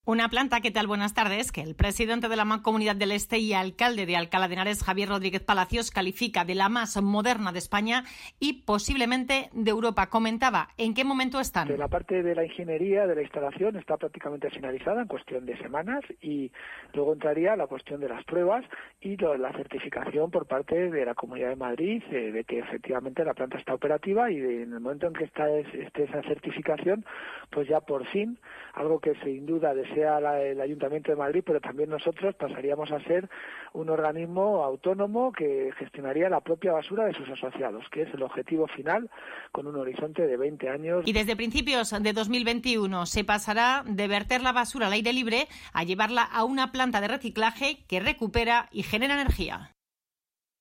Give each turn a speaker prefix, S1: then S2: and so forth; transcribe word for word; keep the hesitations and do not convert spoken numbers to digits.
S1: Una planta, ¿qué tal? Buenas tardes, que el presidente de la Mancomunidad del Este y alcalde de Alcalá de Henares, Javier Rodríguez Palacios, califica de la más moderna de España y posiblemente de Europa. Comentaba, ¿en qué momento están?
S2: La parte de la ingeniería de la instalación está prácticamente finalizada en cuestión de semanas y luego entraría la cuestión de las pruebas y la certificación por parte de la Comunidad de Madrid eh, de que efectivamente la planta está operativa y de, en el momento en que está esté esa certificación, pues ya por fin, algo que sin duda desea la, el Ayuntamiento de Madrid, pero también nosotros pasaríamos a ser un organismo autónomo que gestionaría la propia basura de sus asociados, que es el objetivo final con un horizonte de veinte años.
S1: Y desde principios de dos mil veintiuno se pasará de verter la basura al aire libre a llevarla a una planta de reciclaje que recupera y genera energía.